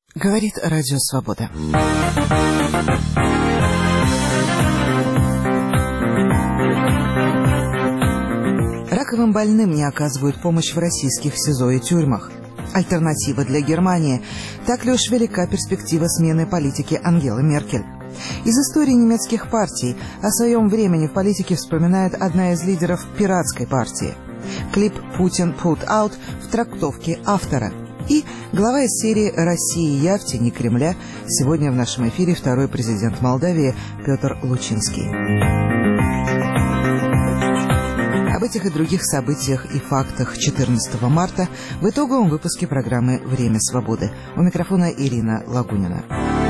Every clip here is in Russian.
Говорит Радио Свобода. Раковым больным не оказывают помощь в российских СИЗО и тюрьмах. Альтернатива для Германии. Так ли уж велика перспектива смены политики Ангелы Меркель? Из истории немецких партий о своем времени в политике вспоминает одна из лидеров пиратской партии. Клип «Путин put out» в трактовке автора. И глава из серии «Россия, я в тени Кремля». Сегодня в нашем эфире второй президент Молдавии Петр Лучинский. Об этих и других событиях и фактах 14 марта в итоговом выпуске программы «Время свободы». У микрофона Ирина Лагунина.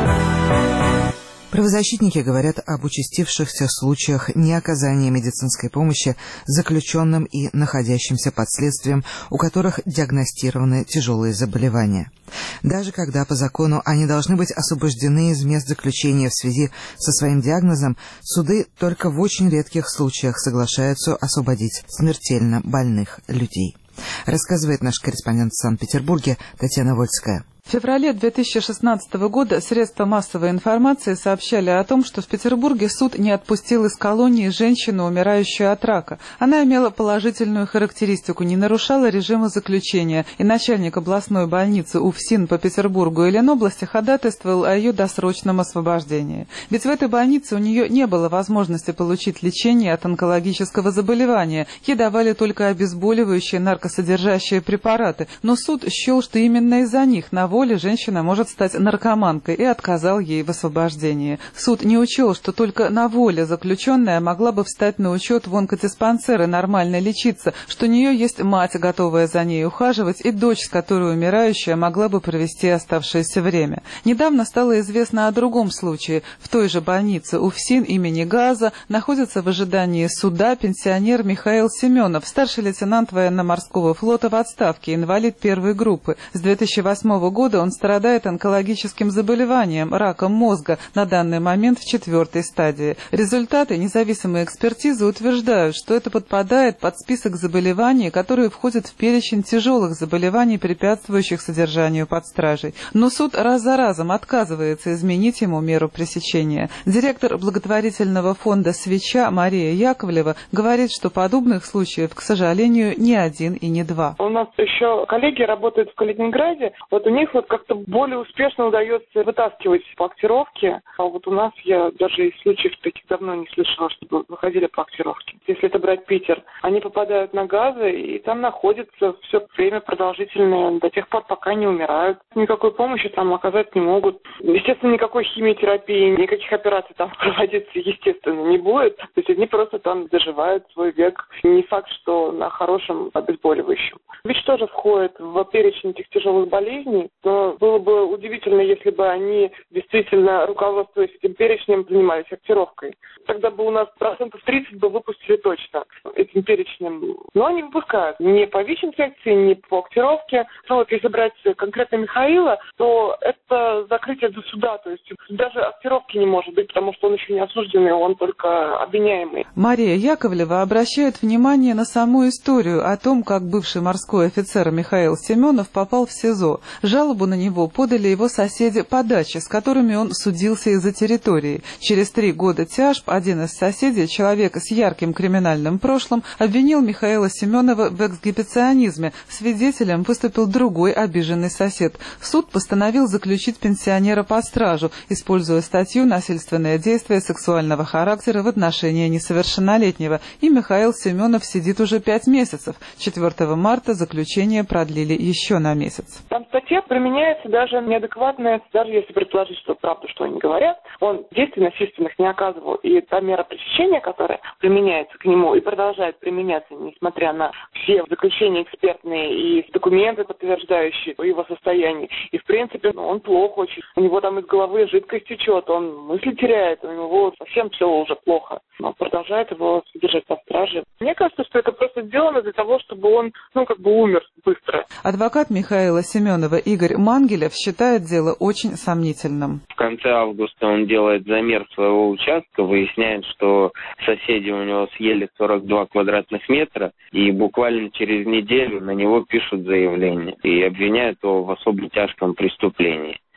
Правозащитники говорят об участившихся случаях неоказания медицинской помощи заключенным и находящимся под следствием, у которых диагностированы тяжелые заболевания. Даже когда по закону они должны быть освобождены из мест заключения в связи со своим диагнозом, суды только в очень редких случаях соглашаются освободить смертельно больных людей. Рассказывает наш корреспондент в Санкт-Петербурге Татьяна Вольская. В феврале 2016 года средства массовой информации сообщали о том, что в Петербурге суд не отпустил из колонии женщину, умирающую от рака. Она имела положительную характеристику, не нарушала режима заключения, и начальник областной больницы УФСИН по Петербургу и Ленобласти ходатайствовал о ее досрочном освобождении. Ведь в этой больнице у нее не было возможности получить лечение от онкологического заболевания. Ей давали только обезболивающие наркосодержащие препараты, но суд счел, что именно из-за них на воле женщина может стать наркоманкой, и отказал ей в освобождении. Суд не учел, что только на воле заключенная могла бы встать на учет в онкодиспансер и нормально лечиться, что у нее есть мать, готовая за ней ухаживать, и дочь, с которой умирающая могла бы провести оставшееся время. Недавно стало известно о другом случае. В той же больнице УФСИН имени Газа находится в ожидании суда пенсионер Михаил Семенов, старший лейтенант военно-морского флота в отставке, инвалид первой группы. С 2008 года он страдает онкологическим заболеванием, раком мозга, на данный момент в 4-й стадии. Результаты независимой экспертизы утверждают, что это подпадает под список заболеваний, которые входят в перечень тяжелых заболеваний, препятствующих содержанию под стражей. Но суд раз за разом отказывается изменить ему меру пресечения. Директор благотворительного фонда «Свеча» Мария Яковлева говорит, что подобных случаев, к сожалению, не один и не два. У нас еще коллеги работают в Калининграде, вот у них как-то более успешно удается вытаскивать по актировке. А вот у нас я даже из случаев таких давно не слышала, чтобы выходили по актировке. Если это брать Питер, они попадают на газы и там находятся все время продолжительное, до тех пор, пока не умирают. Никакой помощи там оказать не могут. Естественно, никакой химиотерапии, никаких операций там проводиться, естественно, не будет. То есть они просто там доживают свой век. Не факт, что на хорошем обезболивающем. ВИЧ тоже входит в перечень этих тяжелых болезней. Но было бы удивительно, если бы они действительно, руководствуясь этим перечнем, занимались актировкой. Тогда бы у нас 30% бы выпустили точно этим перечнем. Но они выпускают ни по ВИЧ-инфекции, ни по актировке. Но вот если брать конкретно Михаила, то это закрытие до суда. То есть даже актировки не может быть, потому что он еще не осужденный, он только обвиняемый. Мария Яковлева обращает внимание на саму историю о том, как бывший морской офицер Михаил Семенов попал в СИЗО. Жалобу на него подали его соседи по даче, с которыми он судился из-за территории. Через 3 года тяжб один из соседей, человек с ярким криминальным прошлым, обвинил Михаила Семенова в эксгибиционизме. Свидетелем выступил другой обиженный сосед. Суд постановил заключить пенсионера под стражу, используя статью «Насильственное действие сексуального характера в отношении несовершеннолетнего». И Михаил Семенов сидит уже 5 месяцев. 4 марта заключение продлили еще на месяц. Там статья применяется даже неадекватная, даже если предположить, что правда, что они говорят, он действий насильственных не оказывал. И та мера пресечения, которая применяется к нему и продолжает применяться, несмотря на все заключения экспертные и документы, подтверждающие его состояние. И, в принципе, он плохо очень. У него там из головы жидкость течет, он мысли теряет, у него совсем все уже плохо. Но продолжает его содержать под стражей. Мне кажется, что это просто сделано для того, чтобы он, умер быстро. Адвокат Михаила Семенова Игорь Мангелев считает дело очень сомнительным. В конце августа он делает замер своего участка, выясняет, что соседи у него съели 42 квадратных метра, и буквально через неделю на него пишут заявление и обвиняют его в особо тяжком преступлении.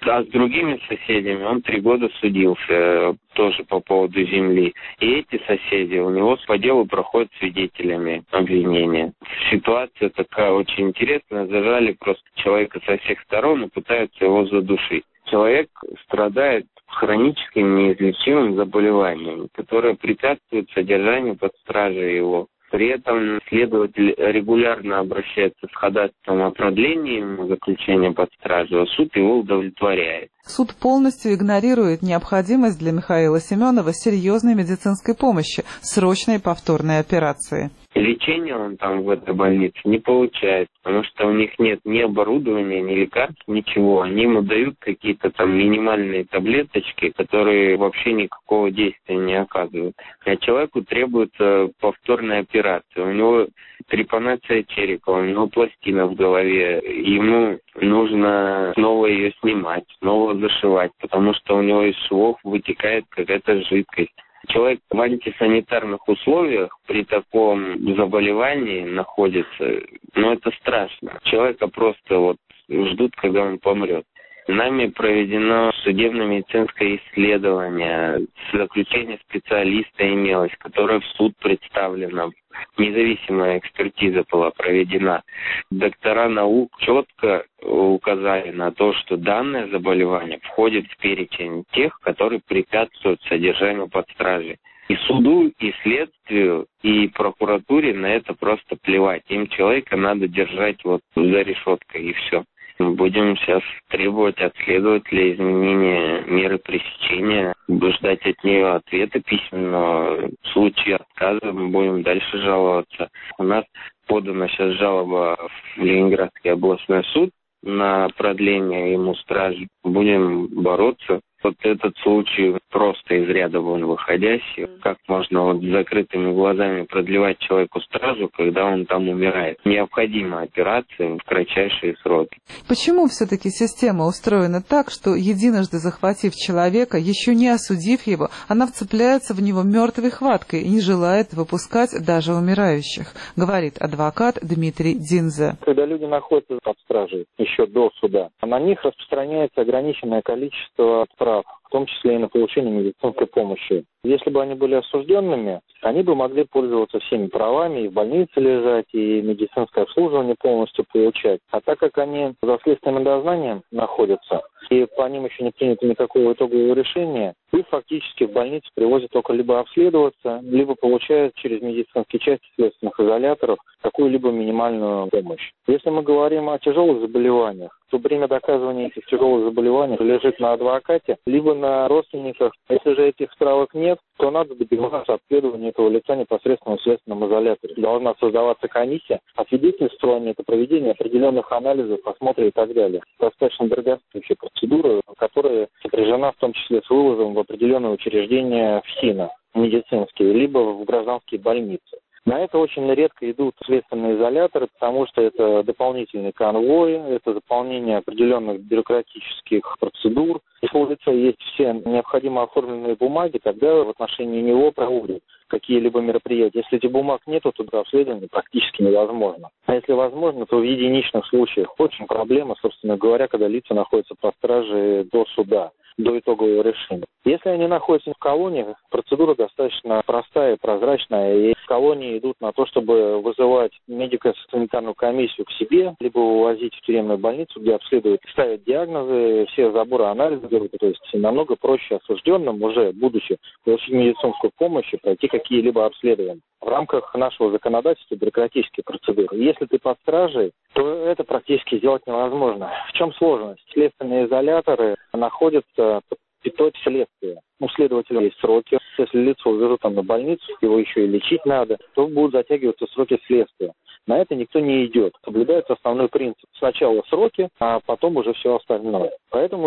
А с другими соседями он 3 года судился тоже по поводу земли. И эти соседи у него по делу проходят свидетелями обвинения. Ситуация такая очень интересная. Зажали просто человека со всех сторон и пытаются его задушить. Человек страдает хроническим неизлечимым заболеванием, которое препятствует содержанию под стражей его. При этом следователь регулярно обращается с ходатайством о продлении заключения под стражу, а суд его удовлетворяет. Суд полностью игнорирует необходимость для Михаила Семенова серьезной медицинской помощи, срочной повторной операции. Лечение он там в этой больнице не получает, потому что у них нет ни оборудования, ни лекарств, ничего. Они ему дают какие-то там минимальные таблеточки, которые вообще никакого действия не оказывают. А человеку требуется повторная операция. У него трепанация черепа, у него пластина в голове. Ему нужно снова ее снимать, снова зашивать, потому что у него из швов вытекает какая-то жидкость. Человек в антисанитарных условиях при таком заболевании находится, это страшно. Человека просто ждут, когда он помрет. Нами проведено судебно-медицинское исследование, заключение специалиста имелось, которое в суд представлено. Независимая экспертиза была проведена. Доктора наук четко указали на то, что данное заболевание входит в перечень тех, которые препятствуют содержанию под стражей. И суду, и следствию, и прокуратуре на это просто плевать. Им человека надо держать за решеткой, и все. Будем сейчас требовать от следователя изменения меры пресечения, ждать от нее ответа письменного. В случае отказа мы будем дальше жаловаться. У нас подана сейчас жалоба в Ленинградский областной суд на продление ему стражи. Будем бороться. Этот случай просто из ряда вон выходящий. Как можно с закрытыми глазами продлевать человеку стражу, когда он там умирает? Необходима операция в кратчайшие сроки. Почему все-таки система устроена так, что единожды захватив человека, еще не осудив его, она вцепляется в него мертвой хваткой и не желает выпускать даже умирающих, говорит адвокат Дмитрий Динзе. Когда люди находятся под стражей еще до суда, на них распространяется ограниченное количество прав, в том числе и на получение медицинской помощи. Если бы они были осужденными, они бы могли пользоваться всеми правами, и в больнице лежать, и медицинское обслуживание полностью получать. А так как они за следственным дознанием находятся, и по ним еще не принято никакого итогового решения, их фактически в больницу привозят только либо обследоваться, либо получают через медицинские части следственных изоляторов какую-либо минимальную помощь. Если мы говорим о тяжелых заболеваниях, то время доказывания этих тяжелых заболеваний лежит на адвокате, либо на родственниках. Если же этих справок нет, то надо добиваться обследования этого лица непосредственно в следственном изоляторе. Должна создаваться комиссия, освидетельствование, это проведение определенных анализов, осмотра и так далее. Достаточно дорогостоящая процедура, которая сопряжена в том числе с вывозом в определенное учреждение в СИНа медицинские, либо в гражданские больницы. На это очень редко идут следственные изоляторы, потому что это дополнительный конвой, это заполнение определенных бюрократических процедур. Если у лица есть все необходимо оформленные бумаги, тогда в отношении него проводят какие-либо мероприятия. Если этих бумаг нету, то обследование практически невозможно. А если возможно, то в единичных случаях очень проблема, собственно говоря, когда лица находятся под стражей до суда, до итогового решения. Если они находятся в колониях, процедура достаточно простая и прозрачная, и колонии идут на то, чтобы вызывать медико-санитарную комиссию к себе, либо вывозить в тюремную больницу, где обследуют, ставят диагнозы, все заборы анализа делают, то есть намного проще осужденным, уже будучи получить медицинскую помощь и пройти какие-либо обследования. В рамках нашего законодательства бюрократические процедуры. Если ты под стражей, то это практически сделать невозможно. В чем сложность? Следственные изоляторы находятся под пятой следствия. У следователя есть сроки. Если лицо увезут на больницу, его еще и лечить надо, то будут затягиваться сроки следствия. На это никто не идет. Соблюдается основной принцип. Сначала сроки, а потом уже все остальное. Поэтому фактически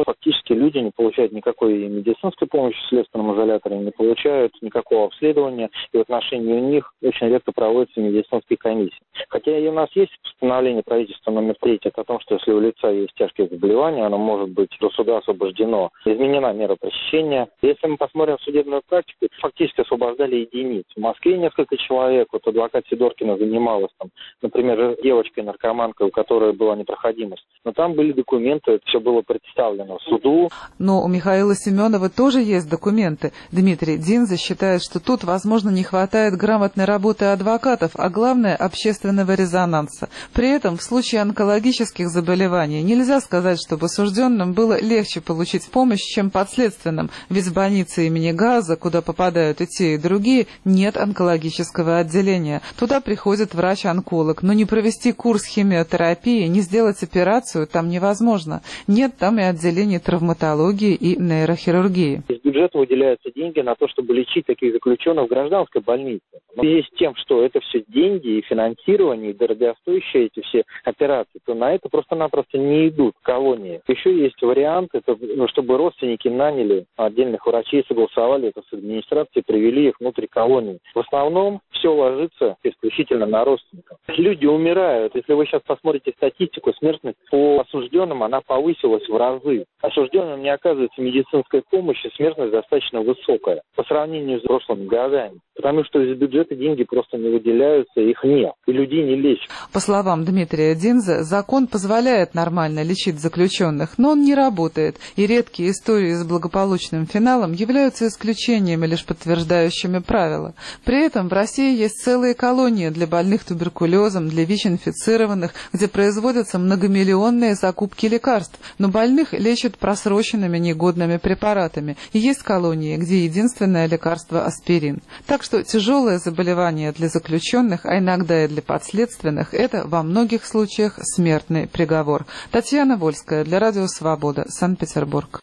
практически люди не получают никакой медицинской помощи в следственном изоляторе, не получают никакого обследования, и в отношении них очень редко проводятся медицинские комиссии. Хотя и у нас есть постановление правительства номер 3 о том, что если у лица есть тяжкие заболевания, оно может быть до суда освобождено. Изменена мера пресечения. Если мы посмотрим судебную практику, фактически освобождали единиц. В Москве несколько человек, вот адвокат Сидоркина занималась там, например, девочкой-наркоманкой, у которой была непроходимость. Но там были документы, это все было представлено суду. Но у Михаила Семенова тоже есть документы. Дмитрий Динза считает, что тут, возможно, не хватает грамотной работы адвокатов, а главное – общественного резонанса. При этом в случае онкологических заболеваний нельзя сказать, чтобы осужденным было легче получить помощь, чем подследственным, ведь в больнице имени Газа, куда попадают и те, и другие, нет онкологического отделения. Туда приходит врач-онколог, но не провести курс химиотерапии, не сделать операцию там невозможно. Нет там и отделений травматологии и нейрохирургии. Из бюджета выделяются деньги на то, чтобы лечить таких заключенных в гражданской больнице. Но в связи с тем, что это все деньги и финансирование, и дорогостоящие эти все операции, то на это просто-напросто не идут колонии. Еще есть вариант, это, чтобы родственники наняли отдельных врачей, согласовали это с администрацией, привели их внутрь колонии. В основном все ложится исключительно на родственников. Люди умирают. Если вы сейчас посмотрите статистику, смертность по осужденным, она повысилась в разы. Осужденным не оказывается медицинской помощи, смертность достаточно высокая по сравнению с прошлыми годами. Потому что из бюджета деньги просто не выделяются, их нет, и людей не лечат. По словам Дмитрия Динза, закон позволяет нормально лечить заключенных, но он не работает, и редкие истории с благополучным финалом являются исключениями, лишь подтверждающими правила. При этом в России есть целые колонии для больных туберкулезом, для ВИЧ-инфицированных, где производятся многомиллионные закупки лекарств, но больных лечат просроченными негодными препаратами. И есть колонии, где единственное лекарство – аспирин. Так что тяжелое заболевание для заключенных, а иногда и для подследственных – это во многих случаях смертный приговор. Татьяна Вольская для Радио Свобода, Санкт-Петербург.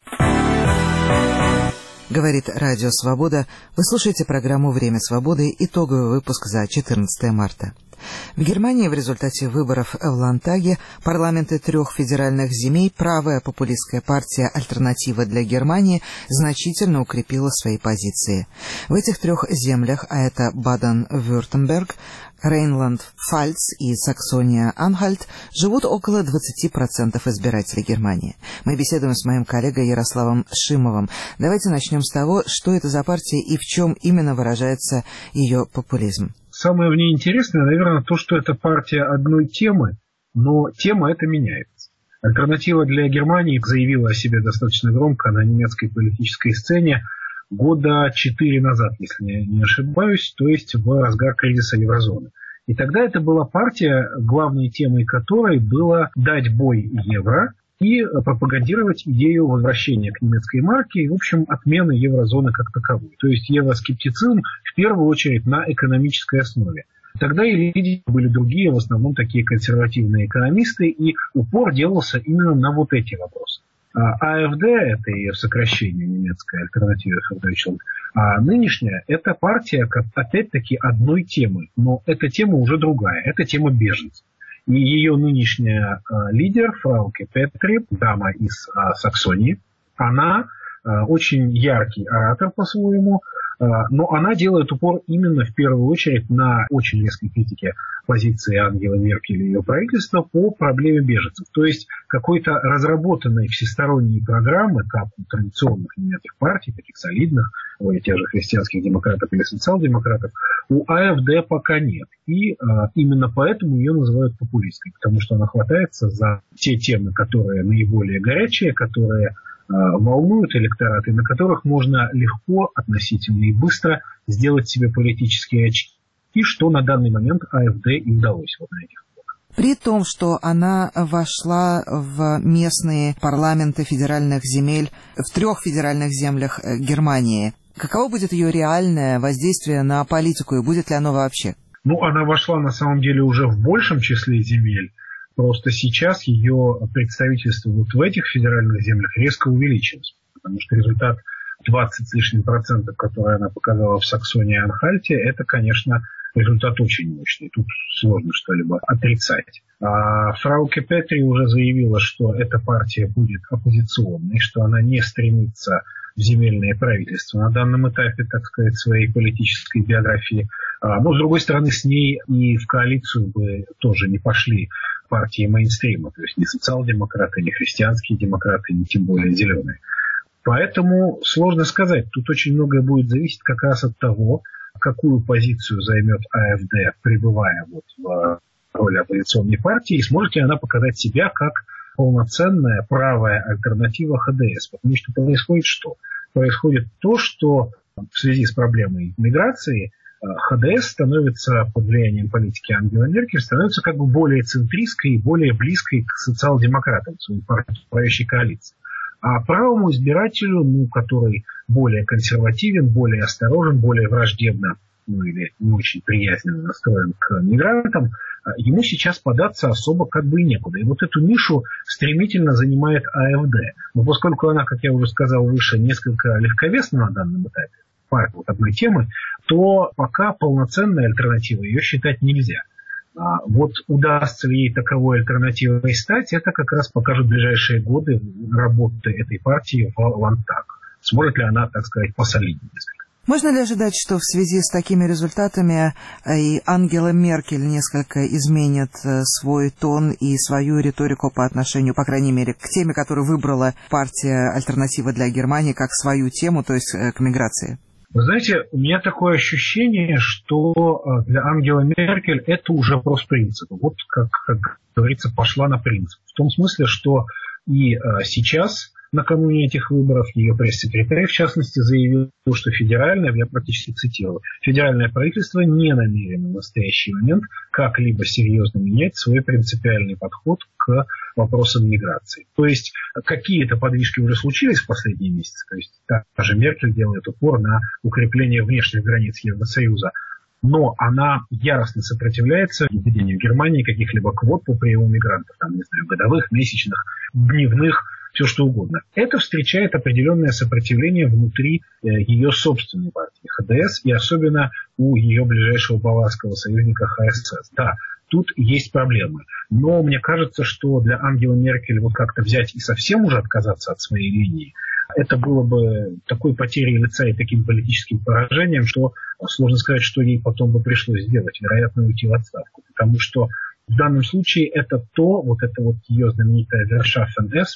Говорит Радио Свобода. Вы слушаете программу «Время свободы», итоговый выпуск за 14 марта. В Германии в результате выборов в Ландтаге парламенты 3 федеральных земель правая популистская партия «Альтернатива для Германии» значительно укрепила свои позиции. В этих 3 землях, а это Баден-Вюртемберг, Рейнланд-Пфальц и Саксония-Анхальт, живут около 20% избирателей Германии. Мы беседуем с моим коллегой Ярославом Шимовым. Давайте начнем с того, что это за партия и в чем именно выражается ее популизм. Самое в ней интересное, наверное, то, что это партия одной темы, но тема эта меняется. Альтернатива для Германии заявила о себе достаточно громко на немецкой политической сцене года 4 назад, если я не ошибаюсь, то есть в разгар кризиса еврозоны. И тогда это была партия, главной темой которой было дать бой евро и пропагандировать идею возвращения к немецкой марке и, в общем, отмены еврозоны как таковой. То есть евроскептицизм в первую очередь на экономической основе. Тогда и лидеры были другие, в основном такие консервативные экономисты, и упор делался именно на вот эти вопросы. АФД, это ее сокращение, немецкая альтернатива für Deutschland, а нынешняя, это партия, опять-таки, одной темы, но эта тема уже другая, это тема беженцев. И ее нынешняя лидер, Фрауке Петри, дама из Саксонии, она очень яркий оратор по-своему, но она делает упор именно в первую очередь на очень резкой критике позиции Ангелы Меркель и ее правительства по проблеме беженцев. То есть какой-то разработанной всесторонней программы, как у традиционных немецких партий, таких солидных, вроде тех же христианских демократов или социал-демократов, у АФД пока нет. И именно поэтому ее называют популистской, потому что она хватается за те темы, которые наиболее горячие, которые волнуют электораты, на которых можно легко, относительно и быстро сделать себе политические очки, что на данный момент АФД и удалось вот на этих выборах. При том, что она вошла в местные парламенты федеральных земель в 3 федеральных землях Германии, каково будет ее реальное воздействие на политику и будет ли оно вообще? Она вошла на самом деле уже в большем числе земель. Просто сейчас ее представительство вот в этих федеральных землях резко увеличилось, потому что результат 20 с лишним процентов, который она показала в Саксонии и Анхальте, это, конечно, результат очень мощный. Тут сложно что-либо отрицать. А Фрауке Петри уже заявила, что эта партия будет оппозиционной, что она не стремится в земельное правительство на данном этапе, так сказать, своей политической биографии. Но, с другой стороны, с ней и в коалицию бы тоже не пошли партии мейнстрима, то есть ни социал-демократы, ни христианские демократы, ни тем более зеленые. Поэтому сложно сказать. Тут очень многое будет зависеть как раз от того, какую позицию займет АФД, пребывая вот в роли оппозиционной партии, и сможет ли она показать себя как полноценная правая альтернатива ХДС. Потому что происходит что? Происходит то, что в связи с проблемой миграции ХДС становится под влиянием политики Ангелы Меркель, становится как бы более центристской и более близкой к социал-демократам, своей правящей коалиции. А правому избирателю, который более консервативен, более осторожен, более враждебно, или не очень приязненно настроен к мигрантам, ему сейчас податься особо как бы и некуда. И вот эту нишу стремительно занимает АФД. Но поскольку она, как я уже сказал выше, несколько легковесна на данном этапе, партия вот одной темы, то пока полноценной альтернативой ее считать нельзя. Вот удастся ли ей таковой альтернативой стать, это как раз покажут ближайшие годы работы этой партии в Ландтаг. Сможет ли она, так сказать, посолиднее несколько? Можно ли ожидать, что в связи с такими результатами и Ангела Меркель несколько изменит свой тон и свою риторику по отношению, по крайней мере, к теме, которую выбрала партия «Альтернатива для Германии» как свою тему, то есть к миграции? Вы знаете, у меня такое ощущение, что для Ангелы Меркель это уже вопрос принципа. Вот, как говорится, пошла на принцип. В том смысле, что и сейчас, накануне этих выборов, ее пресс-секретарь, в частности, заявил, что федеральное, я практически цитирую, федеральное правительство не намерено в настоящий момент как-либо серьезно менять свой принципиальный подход к вопросам миграции. То есть какие-то подвижки уже случились в последние месяцы. То есть та же Меркель делает упор на укрепление внешних границ Евросоюза. Но она яростно сопротивляется введению в Германии каких-либо квот по приему мигрантов, там, не знаю, годовых, месячных, дневных, все что угодно. Это встречает определенное сопротивление внутри ее собственной партии ХДС и особенно у ее ближайшего баварского союзника ХСС. Да, тут есть проблемы. Но мне кажется, что для Ангелы Меркель вот как-то взять и совсем уже отказаться от своей линии, это было бы такой потерей лица и таким политическим поражением, что сложно сказать, что ей потом бы пришлось сделать, вероятно, уйти в отставку. Потому что в данном случае это ее знаменитая Вершафен-С,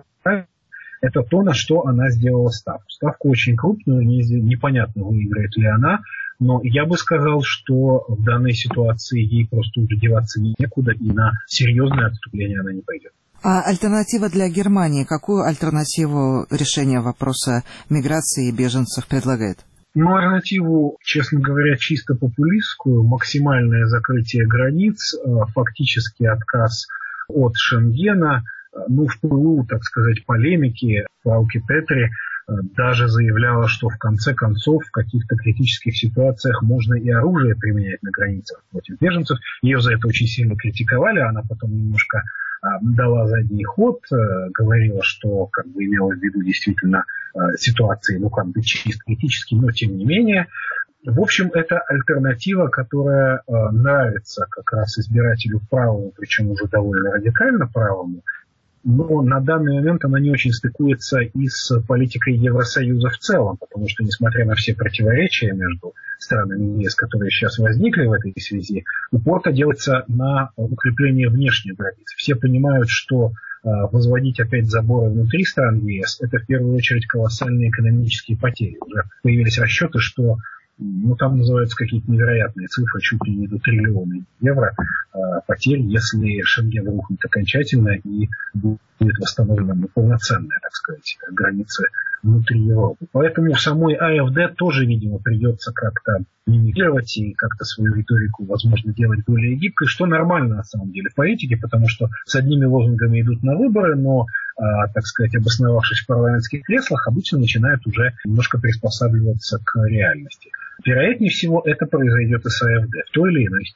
это то, на что она сделала ставку. Ставку очень крупную, непонятно, выиграет ли она, но я бы сказал, что в данной ситуации ей просто уже деваться некуда, и на серьезное отступление она не пойдет. А альтернатива для Германии, какую альтернативу решения вопроса миграции и беженцев предлагает? Альтернативу, честно говоря, чисто популистскую, максимальное закрытие границ, фактически отказ от Шенгена, в пылу, так сказать, полемики Фрауке Петри даже заявляла, что в конце концов в каких-то критических ситуациях можно и оружие применять на границах против беженцев. Ее за это очень сильно критиковали, она потом немножко дала задний ход, говорила, что имела в виду действительно ситуации, чисто критические, но тем не менее. В общем, это альтернатива, которая нравится как раз избирателю правому, причем уже довольно радикально правому, но на данный момент она не очень стыкуется и с политикой Евросоюза в целом, потому что, несмотря на все противоречия между странами ЕС, которые сейчас возникли в этой связи, упор-то делается на укрепление внешних границ. Все понимают, что возводить опять заборы внутри стран ЕС – это в первую очередь колоссальные экономические потери. Уже появились расчеты, что там называются какие-то невероятные цифры, чуть ли не до триллиона евро потерь, если Шенген рухнет окончательно и будет восстановлена полноценная, так сказать, граница внутри Европы. Поэтому самой АФД тоже, видимо, придется как-то мимикрировать и как-то свою риторику, возможно, делать более гибкой, что нормально на самом деле в политике, потому что с одними лозунгами идут на выборы, но, так сказать, обосновавшись в парламентских креслах, обычно начинают уже немножко приспосабливаться к реальности. Вероятнее всего, это произойдет и с АФД в той или иной степени.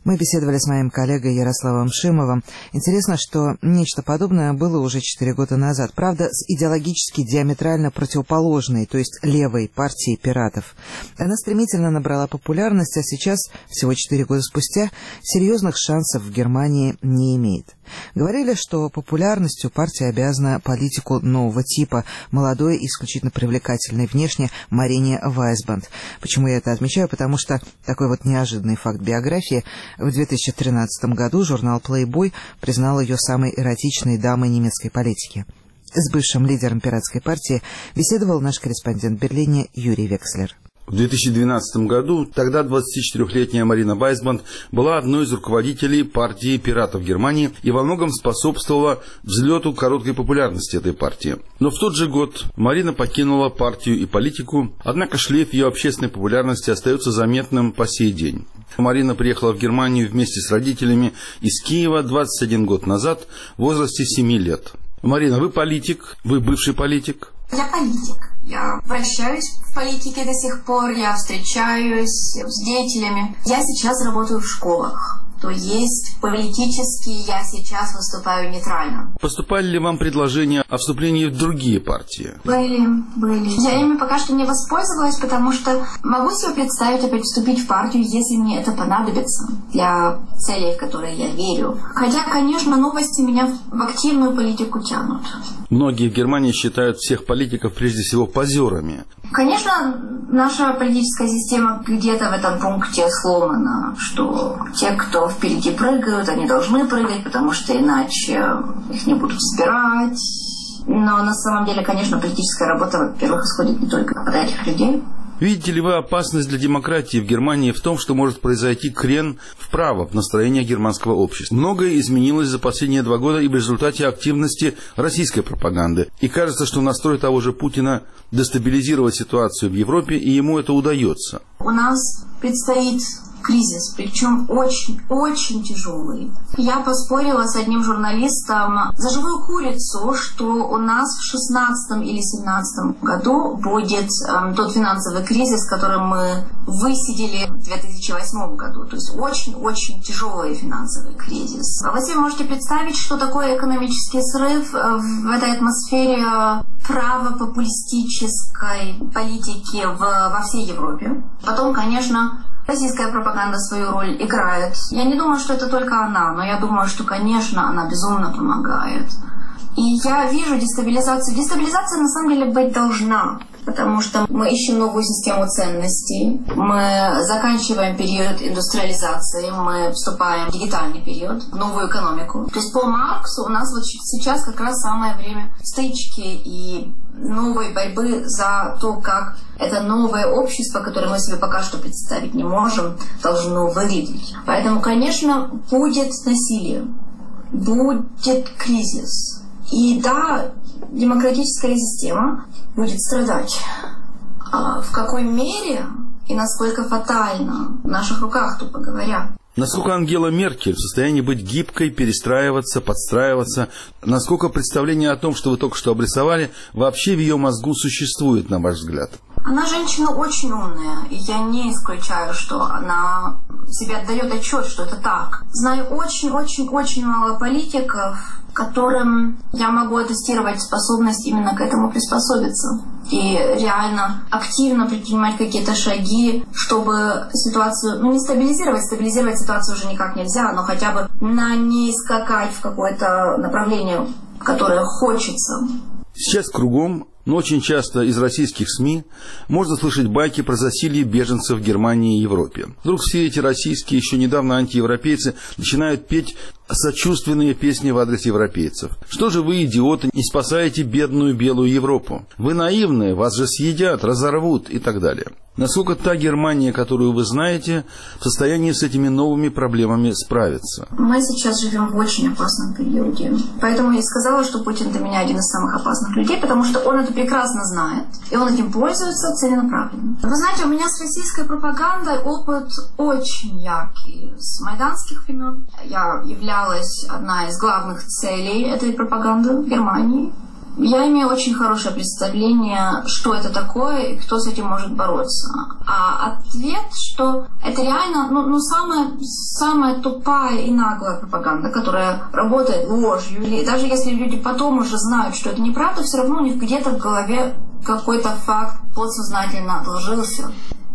Мы беседовали с моим коллегой Ярославом Шимовым. Интересно, что нечто подобное было уже 4 года назад. Правда, с идеологически диаметрально противоположной, то есть левой партией пиратов. Она стремительно набрала популярность, а сейчас, всего 4 года спустя, серьезных шансов в Германии не имеет. Говорили, что популярностью партия обязана политику нового типа, молодой и исключительно привлекательной внешне Марине Вайсбанд. Почему я это отмечаю? Потому что такой вот неожиданный факт биографии. В 2013 году журнал Playboy признал ее самой эротичной дамой немецкой политики. С бывшим лидером пиратской партии беседовал наш корреспондент в Берлине Юрий Векслер. В 2012 году тогда 24-летняя Марина Вайсбанд была одной из руководителей партии пиратов Германии и во многом способствовала взлету короткой популярности этой партии. Но в тот же год Марина покинула партию и политику, однако шлейф ее общественной популярности остается заметным по сей день. Марина приехала в Германию вместе с родителями из Киева 21 год назад в возрасте 7 лет. Марина, вы политик, вы бывший политик? Я политик. Я вращаюсь в политике до сих пор, я встречаюсь с деятелями. Я сейчас работаю в школах. То есть политически я сейчас выступаю нейтрально. Поступали ли вам предложения о вступлении в другие партии? Были. Я ими пока что не воспользовалась, потому что могу себе представить опять вступить в партию, если мне это понадобится для целей, в которые я верю. Хотя, конечно, новости меня в активную политику тянут. Многие в Германии считают всех политиков прежде всего позерами. Конечно, наша политическая система где-то в этом пункте сломана, что те, кто впереди прыгают, они должны прыгать, потому что иначе их не будут избирать. Но на самом деле, конечно, политическая работа, во-первых, исходит не только от этих людей. Видите ли вы опасность для демократии в Германии в том, что может произойти крен вправо в настроениях германского общества? Многое изменилось за последние 2 года и в результате активности российской пропаганды. И кажется, что настрой того же Путина дестабилизировать ситуацию в Европе, и ему это удается. У нас предстоит кризис, причем очень тяжелый. Я поспорила с одним журналистом за живую курицу, что у нас в 16 или 17 году будет тот финансовый кризис, который мы высидели в 2008 году. То есть очень тяжелый финансовый кризис. Вы себе можете представить, что такое экономический срыв в этой атмосфере правопопулистической политики во всей Европе. Потом, конечно, российская пропаганда свою роль играет. Я не думаю, что это только она, но я думаю, что, конечно, она безумно помогает. И я вижу дестабилизацию. Дестабилизация, на самом деле, быть должна, потому что мы ищем новую систему ценностей, мы заканчиваем период индустриализации, мы вступаем в дигитальный период, в новую экономику. То есть по Марксу у нас вот сейчас как раз самое время стычки и новой борьбы за то, как это новое общество, которое мы себе пока что представить не можем, должно выглядеть. Поэтому, конечно, будет насилие, будет кризис. И да, демократическая система будет страдать. А в какой мере и насколько фатально в наших руках, тупо говоря. Насколько Ангела Меркель в состоянии быть гибкой, перестраиваться, подстраиваться? Насколько представление о том, что вы только что обрисовали, вообще в ее мозгу существует, на ваш взгляд? Она женщина очень умная, и я не исключаю, что она себе отдает отчет, что это так. Знаю очень мало политиков, которым я могу аттестировать способность именно к этому приспособиться и реально активно предпринимать какие-то шаги, чтобы ситуацию, не стабилизировать ситуацию уже никак нельзя, но хотя бы на ней скакать в какое-то направление, которое хочется. Сейчас кругом, но очень часто из российских СМИ можно слышать байки про засилье беженцев в Германии и Европе. Вдруг все эти российские, еще недавно антиевропейцы, начинают петь сочувственные песни в адрес европейцев. Что же вы, идиоты, не спасаете бедную белую Европу? Вы наивные, вас же съедят, разорвут и так далее. Насколько та Германия, которую вы знаете, в состоянии с этими новыми проблемами справиться? Мы сейчас живем в очень опасном периоде. Поэтому я и сказала, что Путин для меня один из самых опасных людей, потому что он это прекрасно знает, и он этим пользуется целенаправленно. Вы знаете, у меня с российской пропагандой опыт очень яркий. С майданских времен я являлась одна из главных целей этой пропаганды в Германии. Я имею очень хорошее представление, что это такое и кто с этим может бороться. А ответ, что это реально самая тупая и наглая пропаганда, которая работает ложью. И даже если люди потом уже знают, что это неправда, все равно у них где-то в голове какой-то факт подсознательно отложился,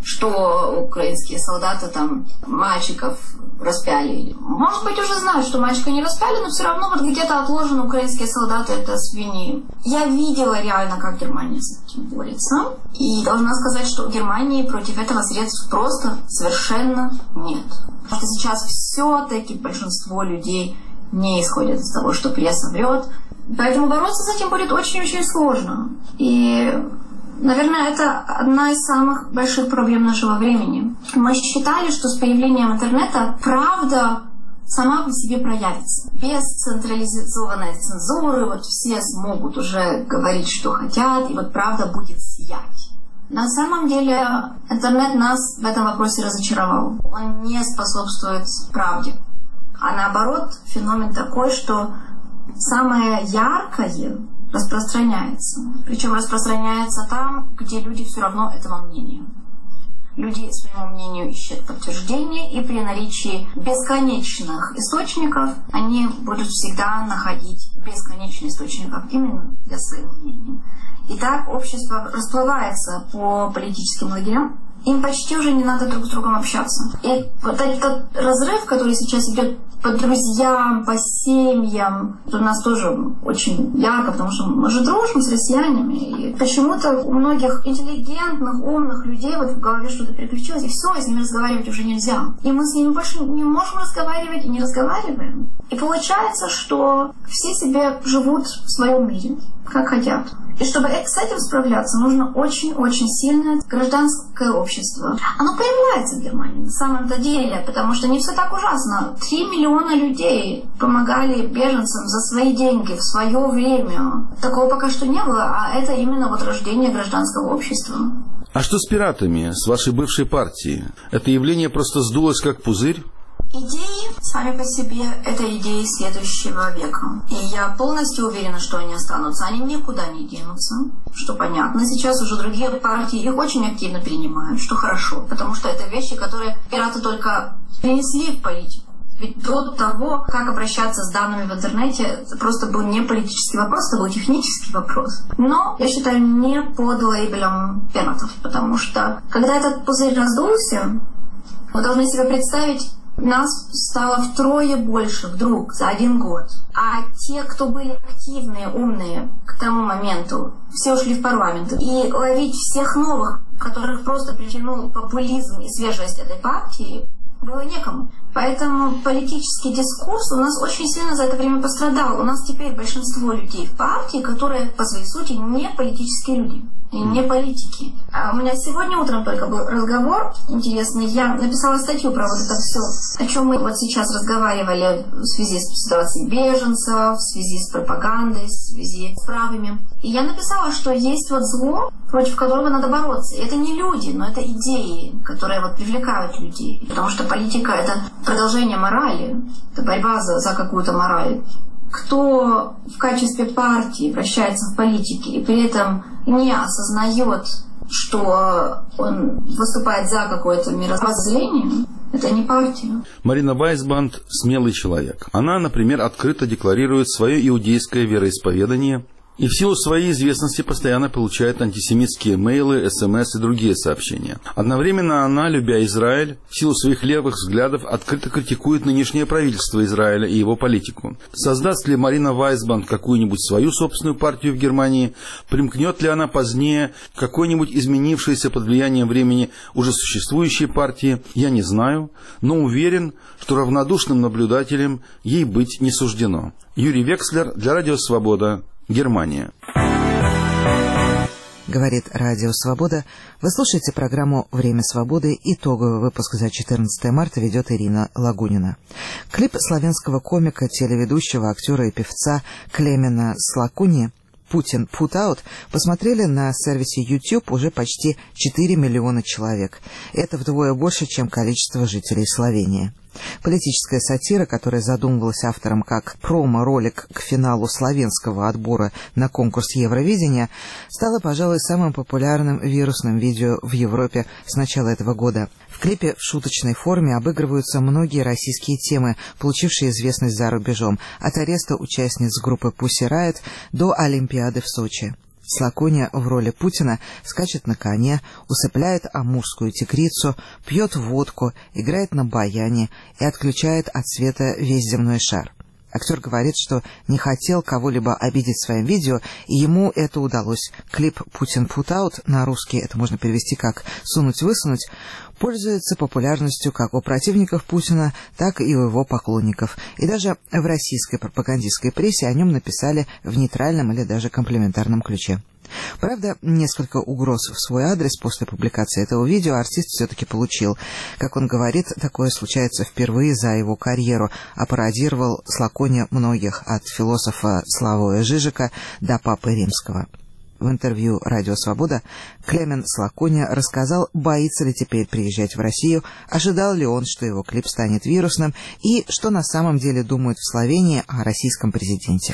что украинские солдаты там мальчиков распяли. Может быть, уже знают, что мальчика не распяли, но все равно вот где-то отложены украинские солдаты, это свиньи. Я видела реально, как Германия с этим борется. И должна сказать, что у Германии против этого средств просто совершенно нет. Потому что сейчас все-таки большинство людей не исходит из того, что пресса врет. Поэтому бороться с этим будет очень-очень сложно. И наверное, это одна из самых больших проблем нашего времени. Мы считали, что с появлением интернета правда сама по себе проявится. Без централизованной цензуры вот все смогут уже говорить, что хотят, и вот правда будет сиять. На самом деле интернет нас в этом вопросе разочаровал. Он не способствует правде. А наоборот, феномен такой, что самое яркое распространяется. Причем распространяется там, где люди все равно этого мнения. Люди своему мнению ищут подтверждение, и при наличии бесконечных источников они будут всегда находить бесконечные источники именно для своего мнения. И так общество расплывается по политическим лагерям. Им почти уже не надо друг с другом общаться. И вот этот разрыв, который сейчас идет по друзьям, по семьям, у нас тоже очень ярко, потому что мы же дружим с россиянами. И почему-то у многих интеллигентных, умных людей вот в голове что-то переключилось, и все, и с ними разговаривать уже нельзя. И мы с ними больше не можем разговаривать и не разговариваем. И получается, что все себе живут в своем мире, как хотят. И чтобы с этим справляться, нужно очень-очень сильное гражданское общество. Оно появляется в Германии на самом-то деле, потому что не все так ужасно. 3 миллиона людей помогали беженцам за свои деньги в свое время. Такого пока что не было, а это именно вот рождение гражданского общества. А что с пиратами, с вашей бывшей партией? Это явление просто сдулось как пузырь? Идеи сами по себе – это идеи следующего века. И я полностью уверена, что они останутся. Они никуда не денутся, что понятно. Сейчас уже другие партии их очень активно принимают, что хорошо. Потому что это вещи, которые пираты только принесли в политику. Ведь до того, как обращаться с данными в интернете, это просто был не политический вопрос, это был технический вопрос. Но, я считаю, не под лейблем пиратов. Потому что, когда этот пузырь раздулся, вы должны себе представить, нас стало втрое больше вдруг за 1 год. А те, кто были активные, умные к тому моменту, все ушли в парламент. И ловить всех новых, которых просто притянул популизм и свежесть этой партии, было некому. Поэтому политический дискурс у нас очень сильно за это время пострадал. У нас теперь большинство людей в партии, которые по своей сути не политические люди. И не политики. А у меня сегодня утром только был разговор интересный. Я написала статью про вот это все, о чем мы вот сейчас разговаривали в связи с ситуацией беженцев, в связи с пропагандой, в связи с правами. И я написала, что есть вот зло, против которого надо бороться. И это не люди, но это идеи, которые вот привлекают людей. Потому что политика — это продолжение морали, это борьба за какую-то мораль. Кто в качестве партии вращается в политике и при этом не осознает, что он выступает за какое-то мировоззрение, это не партия. Марина Вайсбанд – смелый человек. Она, например, открыто декларирует свое иудейское вероисповедание и в силу своей известности постоянно получает антисемитские мейлы, СМС и другие сообщения. Одновременно она, любя Израиль, в силу своих левых взглядов открыто критикует нынешнее правительство Израиля и его политику. Создаст ли Марина Вайсбанд какую-нибудь свою собственную партию в Германии? Примкнет ли она позднее к какой-нибудь изменившейся под влиянием времени уже существующей партии? Я не знаю, но уверен, что равнодушным наблюдателем ей быть не суждено. Юрий Векслер для Радио Свобода, Германия. Говорит Радио Свобода. Вы слушаете программу «Время свободы». Итоговый выпуск за 14 марта ведет Ирина Лагунина. Клип славянского комика, телеведущего, актера и певца Клемена Слакуни «Путин Put Out» посмотрели на сервисе YouTube уже почти 4 миллиона человек. Это вдвое больше, чем количество жителей Словении. Политическая сатира, которая задумывалась автором как промо-ролик к финалу славянского отбора на конкурс Евровидения, стала, пожалуй, самым популярным вирусным видео в Европе с начала этого года. В клипе в шуточной форме обыгрываются многие российские темы, получившие известность за рубежом, от ареста участниц группы Pussy Riot до Олимпиады в Сочи. Слаконя в роли Путина скачет на коне, усыпляет амурскую тигрицу, пьет водку, играет на баяне и отключает от света весь земной шар. Актер говорит, что не хотел кого-либо обидеть своим видео, и ему это удалось. Клип «Putin Put Out», на русский это можно перевести как «сунуть-высунуть», пользуется популярностью как у противников Путина, так и у его поклонников. И даже в российской пропагандистской прессе о нем написали в нейтральном или даже комплиментарном ключе. Правда, несколько угроз в свой адрес после публикации этого видео артист все-таки получил. Как он говорит, такое случается впервые за его карьеру, а пародировал Слаконя многих, от философа Славоя Жижика до Папы Римского. В интервью «Радио Свобода» Клемен Слаконя рассказал, боится ли теперь приезжать в Россию, ожидал ли он, что его клип станет вирусным, и что на самом деле думают в Словении о российском президенте.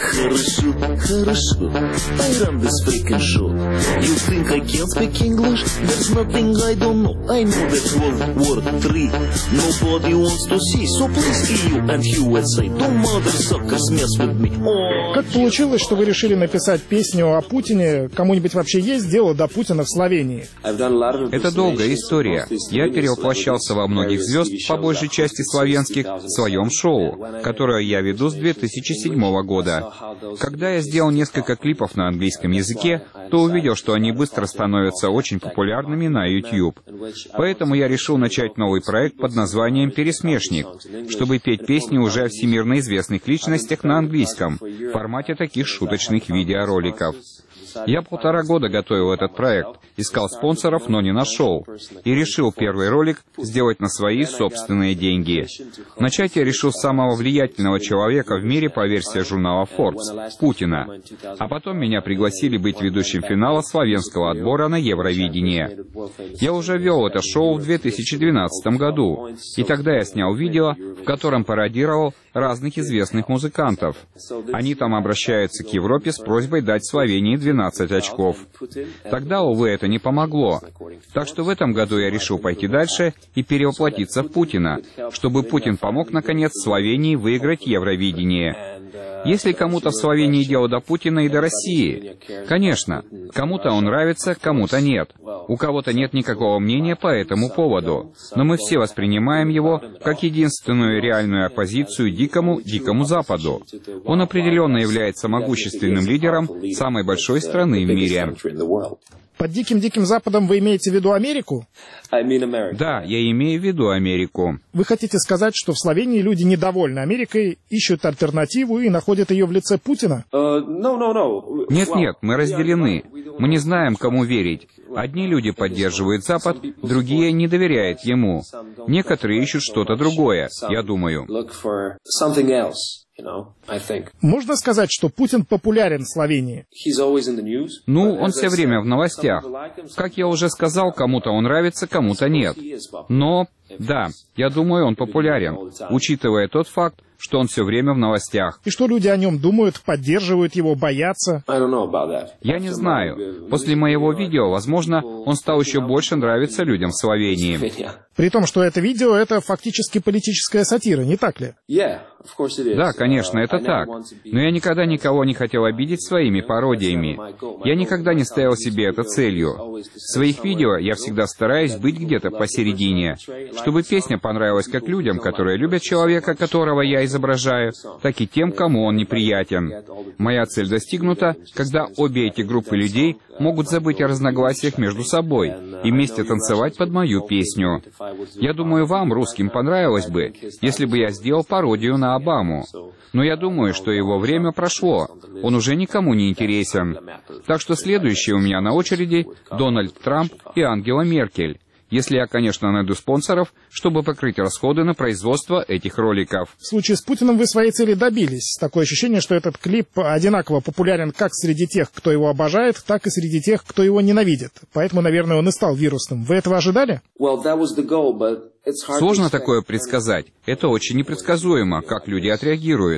Как получилось, что вы решили написать песню о Путине? Кому-нибудь вообще есть дело до Путина в Словении? Это долгая история. Я перевоплощался во многих звезд, по большей части славянских, в своем шоу, которое я веду с 2007 года. Когда я сделал несколько клипов на английском языке, то увидел, что они быстро становятся очень популярными на YouTube. Поэтому я решил начать новый проект под названием «Пересмешник», чтобы петь песни уже о всемирно известных личностях на английском, в формате таких шуточных видеороликов. Я 1,5 года готовил этот проект, искал спонсоров, но не нашел, и решил первый ролик сделать на свои собственные деньги. Начать я решил с самого влиятельного человека в мире по версии журнала Forbes — Путина. А потом меня пригласили быть ведущим финала славянского отбора на Евровидение. Я уже вел это шоу в 2012 году, и тогда я снял видео, в котором пародировал разных известных музыкантов. Они там обращаются к Европе с просьбой дать Словении 12 очков. Тогда, увы, это не помогло. Так что в этом году я решил пойти дальше и перевоплотиться в Путина, чтобы Путин помог, наконец, Словении выиграть Евровидение. Если кому-то в Словении дело до Путина и до России, конечно, кому-то он нравится, кому-то нет. У кого-то нет никакого мнения по этому поводу. Но мы все воспринимаем его как единственную реальную оппозицию дикому Западу. Он определенно является могущественным лидером самой большой страны в мире. Под Диким Западом вы имеете в виду Америку? Да, я имею в виду Америку. Вы хотите сказать, что в Словении люди недовольны Америкой, ищут альтернативу и находят ее в лице Путина? Нет, мы разделены. Мы не знаем, кому верить. Одни люди поддерживают Запад, другие не доверяют ему. Некоторые ищут что-то другое, я думаю. Можно сказать, что Путин популярен в Словении? Он все время в новостях. Как я уже сказал, кому-то он нравится, кому-то нет. Но, да, я думаю, он популярен, учитывая тот факт, что он все время в новостях. И что люди о нем думают, поддерживают его, боятся? Я не знаю. После моего видео, возможно, он стал еще больше нравиться людям в Словении. При том, что это видео — это фактически политическая сатира, не так ли? Да, конечно, это так. Но я никогда никого не хотел обидеть своими пародиями. Я никогда не ставил себе это целью. В своих видео я всегда стараюсь быть где-то посередине, чтобы песня понравилась как людям, которые любят человека, которого я изображаю, так и тем, кому он неприятен. Моя цель достигнута, когда обе эти группы людей могут забыть о разногласиях между собой и вместе танцевать под мою песню. Я думаю, вам, русским, понравилось бы, если бы я сделал пародию на Обаму. Но я думаю, что его время прошло. Он уже никому не интересен. Так что следующие у меня на очереди Дональд Трамп и Ангела Меркель. если я, конечно, найду спонсоров, чтобы покрыть расходы на производство этих роликов. В случае с Путиным вы своей цели добились. Такое ощущение, что этот клип одинаково популярен как среди тех, кто его обожает, так и среди тех, кто его ненавидит. Поэтому, наверное, он и стал вирусным. Вы этого ожидали? Сложно такое предсказать. Это очень непредсказуемо, как люди отреагируют.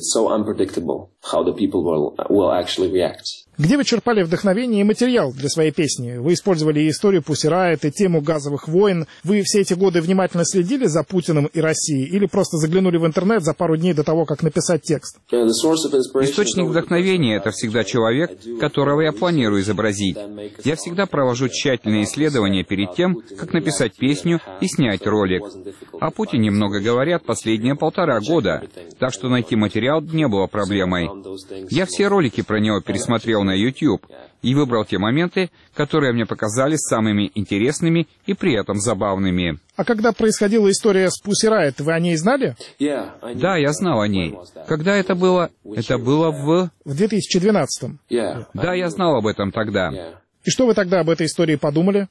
Где вы черпали вдохновение и материал для своей песни? Вы использовали и историю Pussy Riot, и тему газовых войн. Вы все эти годы внимательно следили за Путиным и Россией или просто заглянули в интернет за пару дней до того, как написать текст? Источник вдохновения — это всегда человек, которого я планирую изобразить. Я всегда провожу тщательные исследования перед тем, как написать песню и снять ролик. О Путине много говорят последние 1,5 года, так что найти материал не было проблемой. Я все ролики про него пересмотрел на YouTube и выбрал те моменты, которые мне показались самыми интересными и при этом забавными. А когда происходила история с Pussy Riot, вы о ней знали? Да, я знал о ней. Когда это было? Это было в 2012-м. Да, я знал об этом тогда. И что вы тогда об этой истории подумали?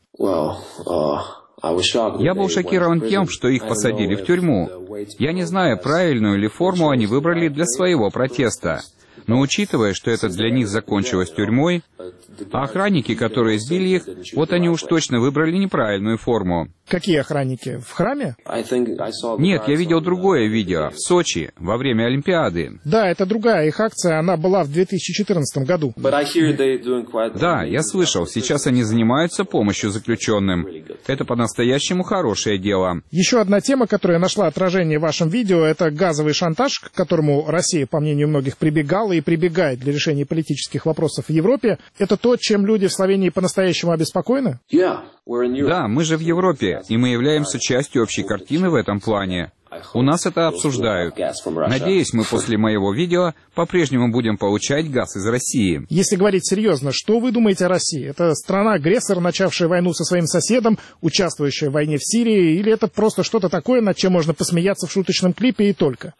Я был шокирован тем, что их посадили в тюрьму. Я не знаю, правильную ли форму они выбрали для своего протеста. Но учитывая, что это для них закончилось тюрьмой, а охранники, которые сбили их, вот они уж точно выбрали неправильную форму. Какие охранники? В храме? Нет, я видел другое видео, в Сочи, во время Олимпиады. Да, это другая их акция, она была в 2014 году. Да, я слышал, сейчас они занимаются помощью заключенным. Это по-настоящему хорошее дело. Еще одна тема, которая нашла отражение в вашем видео, это газовый шантаж, к которому Россия, по мнению многих, прибегала и прибегает для решения политических вопросов в Европе. Это то, чем люди в Словении по-настоящему обеспокоены? Да, мы же в Европе, и мы являемся частью общей картины в этом плане. У нас это обсуждают. Надеюсь, мы после моего видео по-прежнему будем получать газ из России. Если говорить серьезно, что вы думаете о России? Это страна-агрессор, начавшая войну со своим соседом, участвующая в войне в Сирии, или это просто что-то такое, над чем можно посмеяться в шуточном клипе и только?